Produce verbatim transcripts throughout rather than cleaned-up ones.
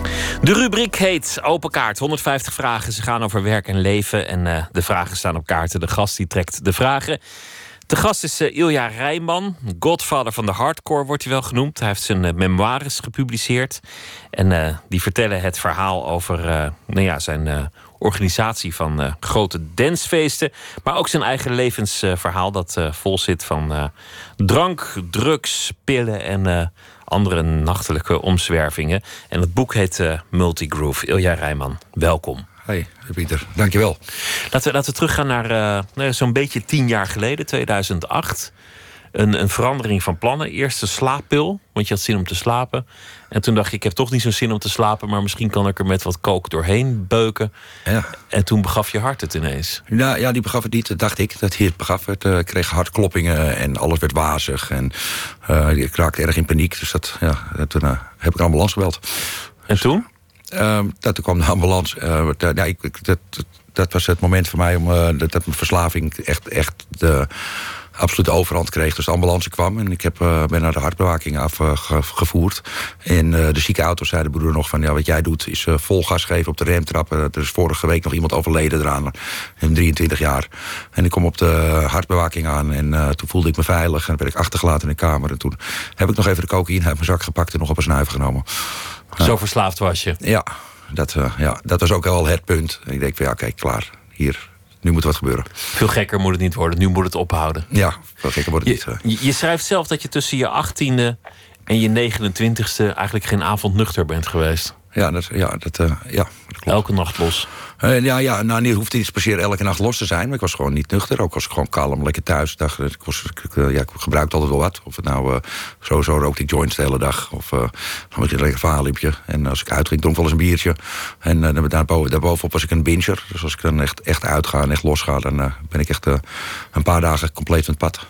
De rubriek heet Open Kaart. honderdvijftig vragen. Ze gaan over werk en leven. En uh, de vragen staan op kaarten. De gast die trekt de vragen. De gast is uh, Ilja Rijman. Godfather van de hardcore wordt hij wel genoemd. Hij heeft zijn uh, memoires gepubliceerd. En uh, die vertellen het verhaal over uh, nou ja, zijn uh, organisatie van uh, grote dancefeesten. Maar ook zijn eigen levensverhaal uh, dat uh, vol zit van uh, drank, drugs, pillen en uh, andere nachtelijke omzwervingen. En het boek heet uh, Multigroove. Ilja Rijman, welkom. Hey, Pieter, dankjewel. Laten we, laten we teruggaan naar uh, zo'n beetje tien jaar geleden, tweeduizend acht. Een, een verandering van plannen. Eerst de slaappil, want je had zin om te slapen. En toen dacht je, ik heb toch niet zo'n zin om te slapen, maar misschien kan ik er met wat kook doorheen beuken. Ja. En toen begaf je hart het ineens. Nou, ja, die begaf het niet, dacht ik. Dat hij het begaf het. Uh, ik kreeg hartkloppingen en alles werd wazig. En uh, ik raakte erg in paniek. Dus dat, ja, toen uh, heb ik een ambulance gebeld. En toen? Uh, dat, toen kwam de ambulance. Uh, dat, ja, ik, dat, dat was het moment voor mij om uh, dat, dat mijn verslaving echt, echt de absolute overhand kreeg. Dus de ambulance kwam en ik heb, uh, ben naar de hartbewaking afgevoerd. Uh, en uh, de ziekenauto zei de broeder nog van, ja, wat jij doet is uh, vol gas geven op de remtrappen. Er is vorige week nog iemand overleden eraan, in drieëntwintig jaar. En ik kom op de hartbewaking aan en uh, toen voelde ik me veilig. En dan werd ik achtergelaten in de kamer. En toen heb ik nog even de cocaïne uit mijn zak gepakt en nog op een snuif genomen. Zo verslaafd was je? Ja, dat, uh, ja, dat was ook wel het punt. En ik denk van, ja, kijk, klaar, hier, nu moet wat gebeuren. Veel gekker moet het niet worden, nu moet het ophouden. Ja, veel gekker wordt het je, niet. Uh. Je schrijft zelf dat je tussen je achttiende en je negenentwintigste eigenlijk geen avond nuchter bent geweest. Ja, dat, ja, dat, uh, ja, dat klopt. Elke nacht los. Uh, ja, ja, nou, niet hoeft niet per se elke nacht los te zijn. Maar ik was gewoon niet nuchter. Ook was ik gewoon kalm, lekker thuis. Dacht, ik, was, ik, uh, ja, ik gebruikte altijd wel wat. Of het nou, uh, sowieso rookte ik joints de hele dag. Of uh, dan had ik een lekker verhaalliepje. En als ik uitging, dronk wel eens een biertje. En uh, daarboven, daarbovenop was ik een binger. Dus als ik dan echt, echt uitga en echt losga, dan uh, ben ik echt uh, een paar dagen compleet van het pad.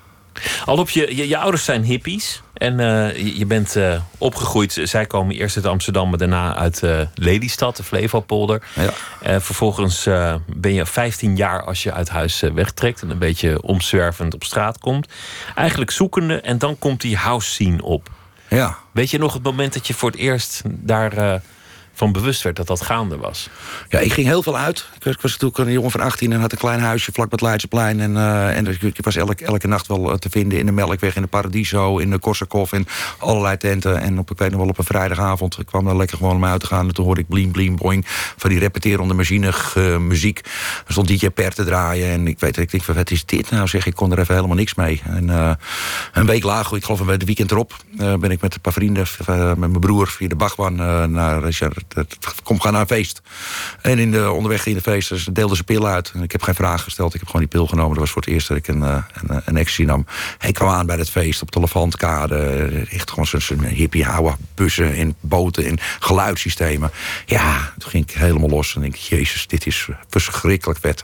Al op je, je, je ouders zijn hippies. En uh, je, je bent uh, opgegroeid. Zij komen eerst uit Amsterdam, maar daarna uit uh, Lelystad, de Flevopolder. Ja. Uh, vervolgens uh, ben je vijftien jaar als je uit huis uh, wegtrekt. En een beetje omzwervend op straat komt. Eigenlijk zoekende. En dan komt die house scene op. Ja. Weet je nog het moment dat je voor het eerst daar Uh, van bewust werd dat dat gaande was? Ja, ik ging heel veel uit. Ik was, ik was natuurlijk een jongen van achttien en had een klein huisje vlak bij het Leidseplein. En, uh, en ik was elke, elke nacht wel te vinden in de Melkweg, in de Paradiso, in de Korsakoff, in allerlei tenten. En op, ik weet nog wel, op een vrijdagavond ik kwam daar lekker gewoon om uit te gaan. En toen hoorde ik bling, bling, boing van die repeterende machine uh, muziek. Er stond D J Per te draaien. En ik weet, ik denk van, wat is dit nou? Zeg, ik kon er even helemaal niks mee. En uh, een week later, ik geloof bij het weekend erop, uh, ben ik met een paar vrienden, uh, met mijn broer, via de Bachman uh, naar Richard. Kom, ga naar een feest. En in de, onderweg in de feest dus deelden ze pillen uit. En ik heb geen vraag gesteld. Ik heb gewoon die pil genomen. Dat was voor het eerst dat ik een, een, een ecstasy nam. Hij kwam aan bij het feest op de Levantkade. Echt gewoon zo'n hippie houden bussen en boten en geluidssystemen. Ja, toen ging ik helemaal los. En denk ik, jezus, dit is verschrikkelijk vet.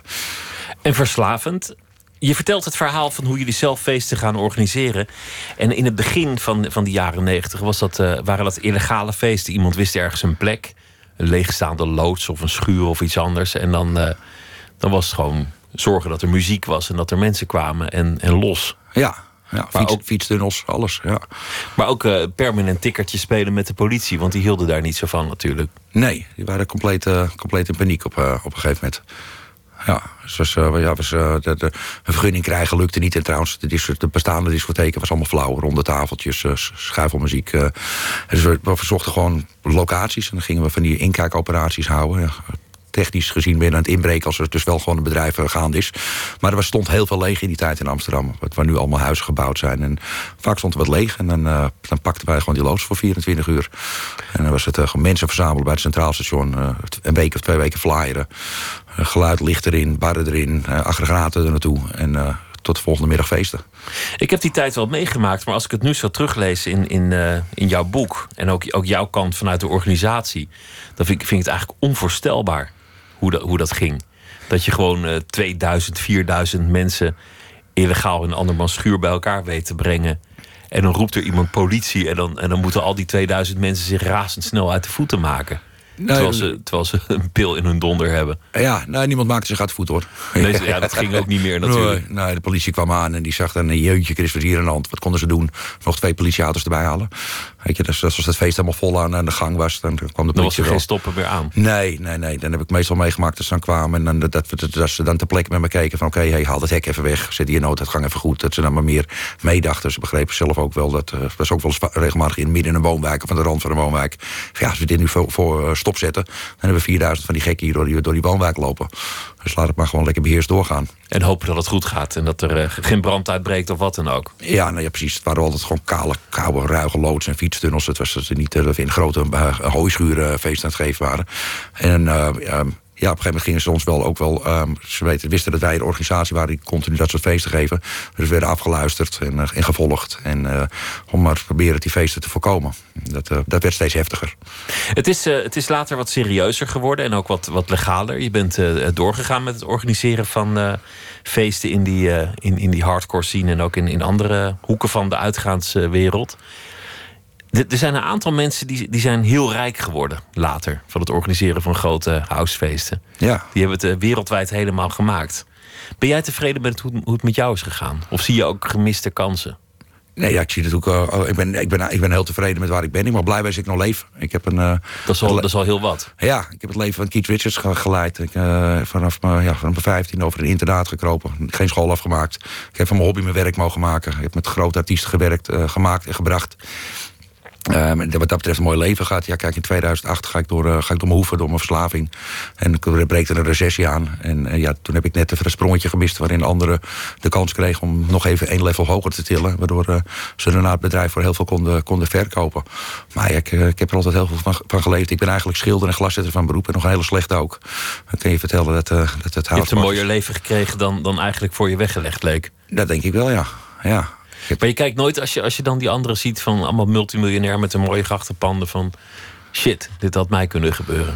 En verslavend. Je vertelt het verhaal van hoe jullie zelf feesten gaan organiseren. En in het begin van, van de jaren negentig was dat, uh, waren dat illegale feesten. Iemand wist ergens een plek. Een leegstaande loods of een schuur of iets anders. En dan, uh, dan was het gewoon zorgen dat er muziek was en dat er mensen kwamen en, en los. Ja, ja fiets, ook, fietstunnels, alles. Ja. Maar ook uh, permanent tikkertje spelen met de politie. Want die hielden daar niet zo van natuurlijk. Nee, die waren compleet, uh, compleet in paniek op, uh, op een gegeven moment. Ja, dus, uh, ja was, uh, de, de, een vergunning krijgen lukte niet. En trouwens, de, dis- de bestaande discotheken was allemaal flauw. Ronde tafeltjes, uh, schuifelmuziek. Uh, dus we, we verzochten gewoon locaties. En dan gingen we van die inkijkoperaties houden. Ja, technisch gezien ben je aan het inbreken als er dus wel gewoon een bedrijf gaande is. Maar er stond heel veel leeg in die tijd in Amsterdam. Waar nu allemaal huizen gebouwd zijn. En vaak stond er wat leeg. En dan, uh, dan pakten wij gewoon die loods voor vierentwintig uur. En dan was het uh, gewoon mensen verzamelen bij het Centraal Station. Uh, een week of twee weken flyeren. Uh, geluid, licht erin, barren erin. Uh, aggregaten er naartoe. En uh, tot de volgende middag feesten. Ik heb die tijd wel meegemaakt. Maar als ik het nu zo teruglees in, in, uh, in jouw boek. En ook, ook jouw kant vanuit de organisatie. Dan vind ik, vind ik het eigenlijk onvoorstelbaar. Hoe dat, hoe dat ging. Dat je gewoon uh, tweeduizend, vierduizend mensen illegaal in een andermans schuur bij elkaar weet te brengen. En dan roept er iemand politie. En dan, en dan moeten al die tweeduizend mensen zich razendsnel uit de voeten maken. Nee, terwijl, ze, terwijl ze een pil in hun donder hebben. Ja, nou, niemand maakte zich uit de voet, hoor. Nee, ja, dat ging ook niet meer natuurlijk. Nee, nee, de politie kwam aan en die zag dan... jeutje, Chris, was hier aan de hand. Wat konden ze doen? Nog twee politieauto's erbij halen. Weet je, dus als het feest helemaal vol aan, aan de gang was... dan kwam de politie Dan was er wel. geen stoppen meer aan. Nee, nee, nee. Dan heb ik meestal meegemaakt dat ze dan kwamen... en dan, dat, dat, dat, dat ze dan ter plekke met me keken van... oké, okay, hey, haal het hek even weg. Zet die in nooduitgang even goed. Dat ze dan maar meer meedachten. Ze begrepen zelf ook wel dat... Uh, was ook wel eens regelmatig in midden in een woonwijk... of aan de rand van een woonwijk. Ja, als we dit nu voor, voor uh, stopzetten... dan hebben we vierduizend van die gekken hier door die, door die woonwijk lopen. Dus laat het maar gewoon lekker beheerst doorgaan. En hopen dat het goed gaat. En dat er uh, geen brand uitbreekt of wat dan ook. Ja, nou ja, precies. Het waren altijd gewoon kale, koude, ruige loods en fietstunnels. Het was het niet dat we in grote uh, hooischuren feest aan het geven waren. En uh, uh, ja, op een gegeven moment gingen ze ons wel ook wel... Um, ze weten, wisten dat wij een organisatie waren die continu dat soort feesten geven. Dus we werden afgeluisterd en, uh, en gevolgd. En uh, om maar te proberen die feesten te voorkomen. Dat, uh, dat werd steeds heftiger. Het is, uh, het is later wat serieuzer geworden en ook wat, wat legaler. Je bent uh, doorgegaan met het organiseren van uh, feesten in die, uh, in, in die hardcore scene... en ook in, in andere hoeken van de uitgaanswereld. Er zijn een aantal mensen die, die zijn heel rijk geworden later... van het organiseren van grote housefeesten. Ja. Die hebben het wereldwijd helemaal gemaakt. Ben jij tevreden met hoe, hoe het met jou is gegaan? Of zie je ook gemiste kansen? Nee, ja, ik zie het ook. Uh, ik, ben, ik, ben, ik ben heel tevreden met waar ik ben. Ik ben blij dat ik nog leef. Ik heb een, uh, dat, is al, dat is al heel wat. Ja, ik heb het leven van Keith Richards geleid. Ik, uh, vanaf mijn ja, vanaf vijftien over een internaat gekropen. Geen school afgemaakt. Ik heb van mijn hobby mijn werk mogen maken. Ik heb met grote artiesten gewerkt, uh, gemaakt en gebracht. Um, wat dat betreft een mooi leven gehad. Ja, kijk, in tweeduizend acht ga ik door, uh, ga ik door mijn hoeven, door mijn verslaving. En er breekt er een recessie aan. En uh, ja, toen heb ik net even een sprongetje gemist... waarin anderen de kans kregen om nog even één level hoger te tillen. Waardoor uh, ze daarna het bedrijf voor heel veel konden, konden verkopen. Maar ja, ik, uh, ik heb er altijd heel veel van, van geleefd. Ik ben eigenlijk schilder en glaszetter van beroep. En nog een hele slechte ook. Dan kun je vertellen dat, uh, dat het Je hebt een mooier leven gekregen dan, dan eigenlijk voor je weggelegd leek. Dat denk ik wel, ja. ja. Maar je kijkt nooit, als je, als je dan die anderen ziet... van allemaal multimiljonair met een mooie grachtenpanden... van shit, dit had mij kunnen gebeuren.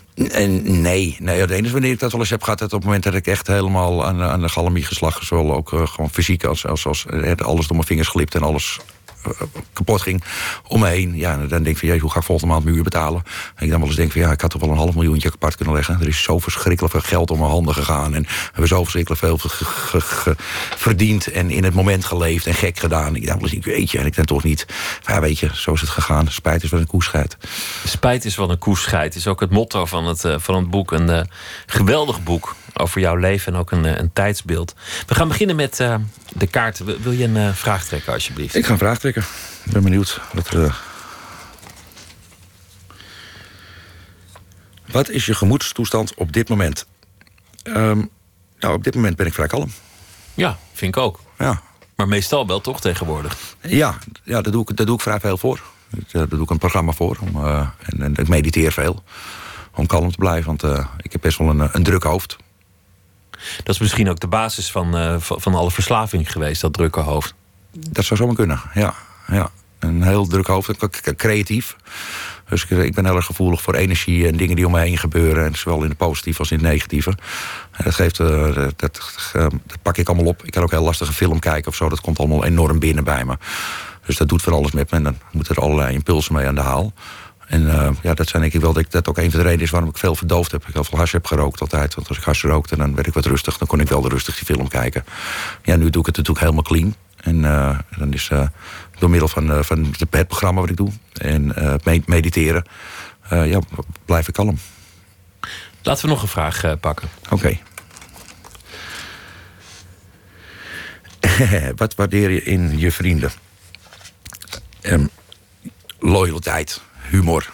En nee, nee, het enige wanneer ik dat wel eens heb gehad... dat op het moment dat ik echt helemaal aan, aan de galamie geslagen... zowel ook uh, gewoon fysiek als, als, als uh, alles door mijn vingers glipt... en alles uh, kapot ging om me heen. Ja, dan denk ik van, jee, hoe ga ik volgende maand mijn huur betalen? En ik dan wel eens denk van, ja, ik had toch wel een half miljoentje apart kunnen leggen. Er is zo verschrikkelijk veel geld om mijn handen gegaan... en we hebben zo verschrikkelijk veel ge, ge, ge, verdiend... en in het moment geleefd en gek gedaan. Ik dacht wel eens, weet je, en ik denk toch niet... ja, weet je, zo is het gegaan. Spijt is wat een koe scheidt. Spijt is wat een koe scheidt is ook het motto van het, uh, van het boek. Een uh, geweldig boek over jouw leven en ook een, uh, een tijdsbeeld. We gaan beginnen met uh, de kaarten. Wil je een uh, vraag trekken, alsjeblieft? Ik ga een vraag trekken. Ik ben benieuwd. Wat, uh... wat is je gemoedstoestand op dit moment? Um, nou, op dit moment ben ik vrij kalm. Ja, vind ik ook. Ja. Maar meestal wel toch tegenwoordig? Ja, ja daar, doe ik, daar doe ik vrij veel voor. Daar doe ik een programma voor. Om, uh, en, en ik mediteer veel. Om kalm te blijven, want uh, ik heb best wel een, een druk hoofd. Dat is misschien ook de basis van, uh, van alle verslaving geweest, dat drukke hoofd. Dat zou zomaar kunnen, ja. ja. Een heel druk hoofd, creatief. Dus ik, ik ben heel erg gevoelig voor energie en dingen die om me heen gebeuren. En zowel in het positieve als in het negatieve. En dat, geeft, uh, dat, dat, uh, dat pak ik allemaal op. Ik kan ook heel lastig een film kijken of zo. Dat komt allemaal enorm binnen bij me. Dus dat doet van alles met me. En dan moeten er allerlei impulsen mee aan de haal. En uh, ja, dat zijn denk ik wel dat, dat ook een van de redenen is waarom ik veel verdoofd heb. Ik heel veel hash heb gerookt altijd. Want als ik hash rookte, dan werd ik wat rustig. Dan kon ik wel rustig die film kijken. Ja, nu doe ik het natuurlijk helemaal clean. En uh, dan is uh, door middel van, uh, van het programma wat ik doe en uh, mediteren, uh, ja, blijf ik kalm. Laten we nog een vraag uh, pakken. Oké. Okay. Wat waardeer je in je vrienden? Um, loyaliteit, humor.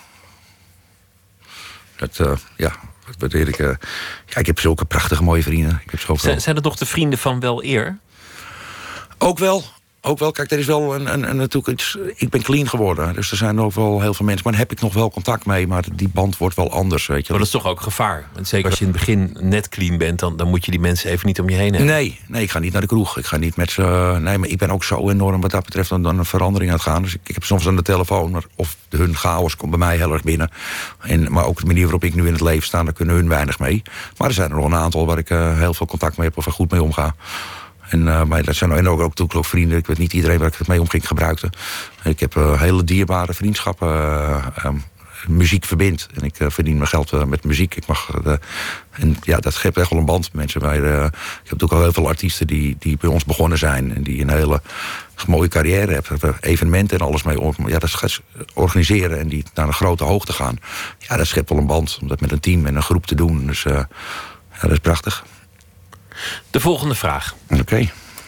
Dat, uh, ja, wat waardeer ik. Uh, ja, ik heb zulke prachtige mooie vrienden. Ik heb zoveel... zijn, zijn het nog de vrienden van wel eer? Ook wel. Ook wel, kijk, er is wel een, een, een natuurlijk iets. Ik ben clean geworden, dus er zijn ook wel heel veel mensen. Maar daar heb ik nog wel contact mee, maar die band wordt wel anders, weet je. Maar dat is toch ook gevaar? Want zeker als je in het begin net clean bent, dan, dan moet je die mensen even niet om je heen hebben. Nee, nee, ik ga niet naar de kroeg. Ik ga niet met ze. Nee, maar ik ben ook zo enorm wat dat betreft dan een verandering aan het gaan. Dus ik, ik heb soms aan de telefoon, maar of hun chaos komt bij mij heel erg binnen. En, maar ook de manier waarop ik nu in het leven sta, daar kunnen hun weinig mee. Maar er zijn er nog een aantal waar ik uh, heel veel contact mee heb of er goed mee omga. En, uh, maar dat zijn en ook, ook, ook vrienden. Ik weet niet iedereen waar ik het mee omging gebruikte. Ik heb uh, hele dierbare vriendschappen uh, um, muziek verbindt. En ik uh, verdien mijn geld uh, met muziek. Ik mag, uh, en ja, dat geeft echt wel een band met mensen. Bij, uh, ik heb natuurlijk al heel veel artiesten die, die bij ons begonnen zijn. En die een hele mooie carrière hebben. Evenementen en alles mee ja, dat gaat organiseren. En die naar een grote hoogte gaan. Ja, dat schept wel een band. Om dat met een team en een groep te doen. Dus uh, ja, dat is prachtig. De volgende vraag. Oké. Okay.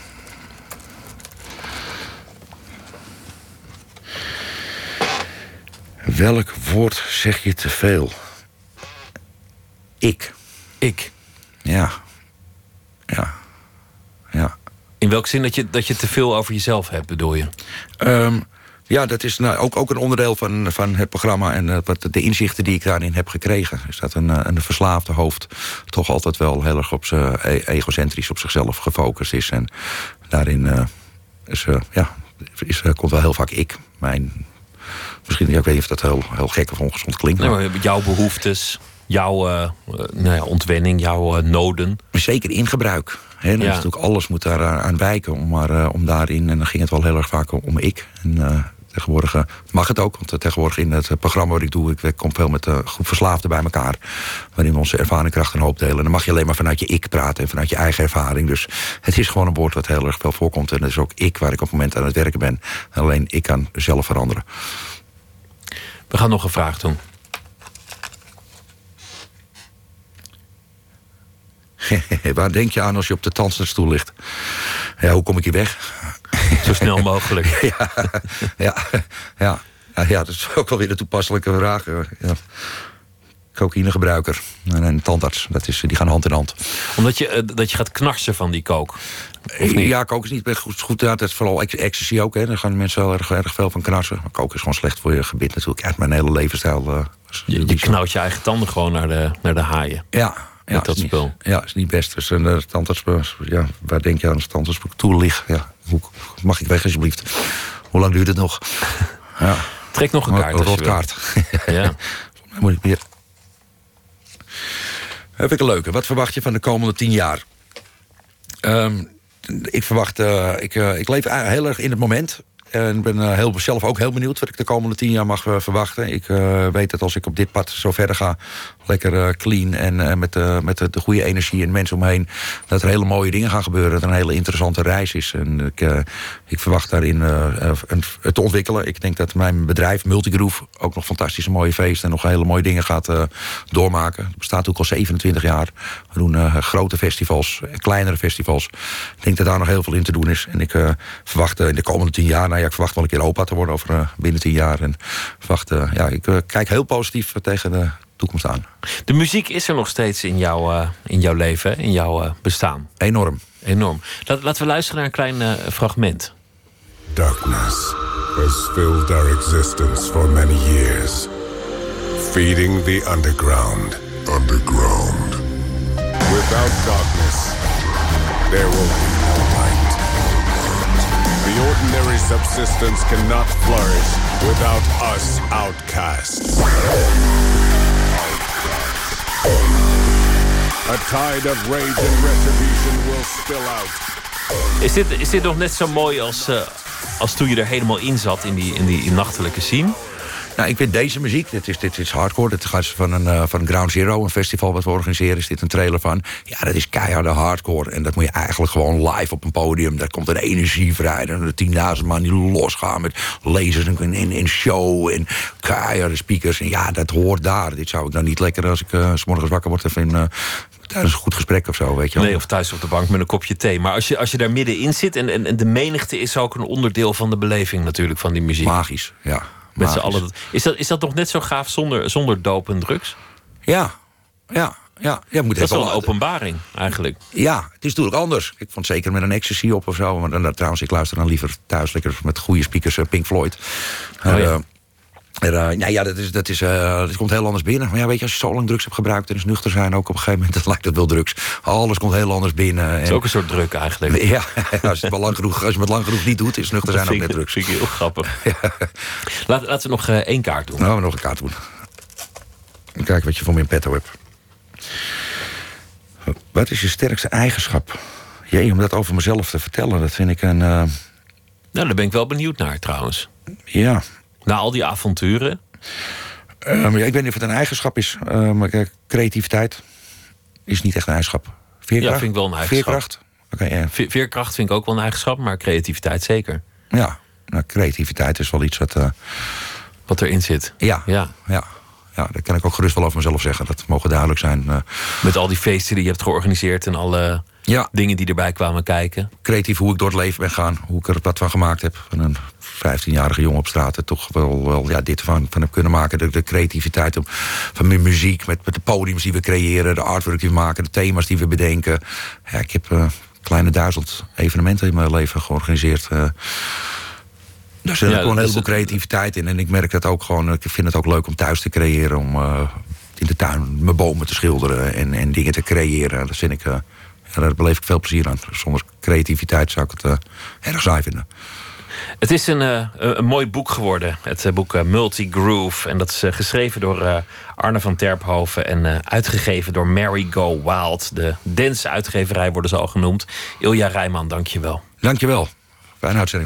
Welk woord zeg je te veel? Ik. Ik? Ja. Ja. Ja. In welk zin dat je, dat je te veel over jezelf hebt, bedoel je? Um, ja, dat is nou, ook, ook een onderdeel van, van het programma. En uh, wat de inzichten die ik daarin heb gekregen. Is dat een, een verslaafde hoofd toch altijd wel heel erg op zijn egocentrisch op zichzelf gefocust is. En daarin uh, is, uh, ja, is, uh, komt wel heel vaak ik. Mijn, misschien, ja, ik weet niet of dat heel, heel gek of ongezond klinkt. Nee, maar jouw behoeftes, jouw uh, nou ja, ontwenning, jouw uh, noden. Zeker in gebruik. He, ja. Natuurlijk alles moet daar aan wijken om, maar, uh, om daarin. En dan ging het wel heel erg vaak om ik. En uh, tegenwoordig uh, mag het ook. Want uh, tegenwoordig in het programma wat ik doe, ik kom veel met een uh, groep verslaafden bij elkaar. Waarin we onze ervaring, kracht en hoop delen. En dan mag je alleen maar vanuit je ik praten en vanuit je eigen ervaring. Dus het is gewoon een woord wat heel erg veel voorkomt. En dat is ook ik waar ik op het moment aan het werken ben. En alleen ik kan zelf veranderen. We gaan nog een vraag doen. Waar denk je aan als je op de tandartsstoel ligt? Ja, hoe kom ik hier weg? Zo snel mogelijk. ja, ja, ja, ja, dat is ook wel weer een toepasselijke vraag. Ja. Cocaïnegebruiker en een tandarts, dat is, die gaan hand in hand. Omdat je, uh, dat je gaat knarsen van die coke? Of niet? Ja, coke is niet goed. goed ja, dat is vooral ecstasy ook. Hè. Daar gaan mensen wel erg, erg veel van knarsen. Maar coke is gewoon slecht voor je gebit natuurlijk. Uit mijn hele levensstijl. Uh, je je knauwt je eigen tanden gewoon naar de, naar de haaien. Ja. Ja, dat is spul. Niet, ja, is niet best. Dus een uh, tandarts, ja, waar denk je aan als tandarts toe ligt? Ja, hoe mag ik weg alsjeblieft? Hoe lang duurt het nog? Ja. Trek nog een kaart. Een rotkaart. Ja. Moet ik meer. Heb ik een leuke. Wat verwacht je van de komende tien jaar? Um, ik verwacht, uh, ik, uh, ik leef heel erg in het moment. En ik ben uh, heel, zelf ook heel benieuwd wat ik de komende tien jaar mag uh, verwachten. Ik uh, weet dat als ik op dit pad zo verder ga, lekker uh, clean en uh, met, uh, met de, de goede energie en mensen omheen, dat er hele mooie dingen gaan gebeuren. Dat er een hele interessante reis is. En ik, uh, ik verwacht daarin uh, uh, te ontwikkelen. Ik denk dat mijn bedrijf Multigroove ook nog fantastische mooie feesten en nog hele mooie dingen gaat uh, doormaken. Het bestaat ook al zevenentwintig jaar. We doen uh, grote festivals, kleinere festivals. Ik denk dat daar nog heel veel in te doen is. En ik uh, verwacht uh, in de komende tien jaar, nou ja, ik verwacht wel een keer opa te worden over uh, binnen tien jaar. En verwacht, uh, ja, ik uh, kijk heel positief uh, tegen de toekomst aan. De muziek is er nog steeds in, jou, uh, in jouw leven, in jouw uh, bestaan. Enorm. Enorm. Laat, laten we luisteren naar een klein uh, fragment. Darkness has filled our existence for many years, feeding the underground. Underground. Without darkness, there will be no light. The ordinary subsistence cannot flourish without us outcasts. A tide of rage and retribution will spill out. Is dit, is dit nog net zo mooi als, uh, als toen je er helemaal in zat, in die, in die nachtelijke scene? Nou, ik vind deze muziek, dit is, dit is hardcore. Dit gaat van een, uh, van Ground Zero, een festival wat we organiseren. Is dit een trailer van? Ja, dat is keiharde hardcore. En dat moet je eigenlijk gewoon live op een podium. Daar komt een energie vrij. En er tienduizend man die losgaan met lasers en in, in show. En keiharde speakers. En ja, dat hoort daar. Dit zou ik dan niet lekker als ik uh, 's morgens wakker word even in, uh, tijdens een goed gesprek of zo, weet je wel. Nee, of thuis op de bank met een kopje thee. Maar als je, als je daar middenin zit, en, en, en de menigte is ook een onderdeel van de beleving natuurlijk van die muziek. Magisch, ja. Met z'n allen. Is dat, is dat nog net zo gaaf zonder, zonder doop en drugs? Ja, ja, ja. ja moet dat is wel een openbaring, eigenlijk. Ja, het is natuurlijk anders. Ik vond zeker met een ecstasy op of zo. Maar dan, trouwens, ik luister dan liever thuis lekker met goede speakers, Pink Floyd. Oh, ja. uh, Er, uh, nou ja, dat, is, dat, is, uh, dat komt heel anders binnen. Maar ja, weet je, als je zo lang drugs hebt gebruikt en is nuchter zijn, ook op een gegeven moment, dat lijkt het wel drugs. Alles komt heel anders binnen. Het is en, ook een soort druk eigenlijk. Ja, als je het wel lang genoeg, als je het lang genoeg niet doet, is nuchter zijn ook net drugs. Dat vind ik heel grappig. Ja. Laat, laten we nog uh, één kaart doen. Nou, we nog een kaart doen. Kijk wat je voor me in petto hebt. Wat is je sterkste eigenschap? Jee, om dat over mezelf te vertellen, dat vind ik een... Uh... Nou, daar ben ik wel benieuwd naar trouwens. Ja. Na al die avonturen. Um, ja, ik weet niet of het een eigenschap is. Uh, maar kijk, creativiteit is niet echt een eigenschap. Veerkracht? Ja, vind ik wel een eigenschap. Veerkracht? Okay, yeah. Ve- Veerkracht vind ik ook wel een eigenschap, maar creativiteit zeker. Ja, nou, creativiteit is wel iets wat... Uh, wat erin zit. Ja, ja. ja. Ja, dat kan ik ook gerust wel over mezelf zeggen. Dat mogen duidelijk zijn. Uh, Met al die feesten die je hebt georganiseerd en alle ja. dingen die erbij kwamen kijken. Creatief hoe ik door het leven ben gegaan. Hoe ik er wat van gemaakt heb. Van een vijftienjarige jongen op straat er toch wel, wel ja, dit van, van heb kunnen maken. De, de creativiteit om, van mijn muziek. Met, met de podiums die we creëren. De artwork die we maken. De thema's die we bedenken. Ja, ik heb uh, kleine duizend evenementen in mijn leven georganiseerd. Uh, Daar zit ja, gewoon een heleboel het... creativiteit in. En ik merk dat ook gewoon. Ik vind het ook leuk om thuis te creëren. Om uh, in de tuin mijn bomen te schilderen. En, en dingen te creëren. Dat vind ik, uh, ja, daar beleef ik veel plezier aan. Zonder creativiteit zou ik het uh, erg saai vinden. Het is een, uh, een mooi boek geworden. Het uh, boek uh, Multigroove. En dat is uh, geschreven door uh, Arne van Terphoven. En uh, uitgegeven door Mary Go Wild. De dance uitgeverij worden ze al genoemd. Ilja Rijman, dank je wel. Dank je wel. Fijne uitzending.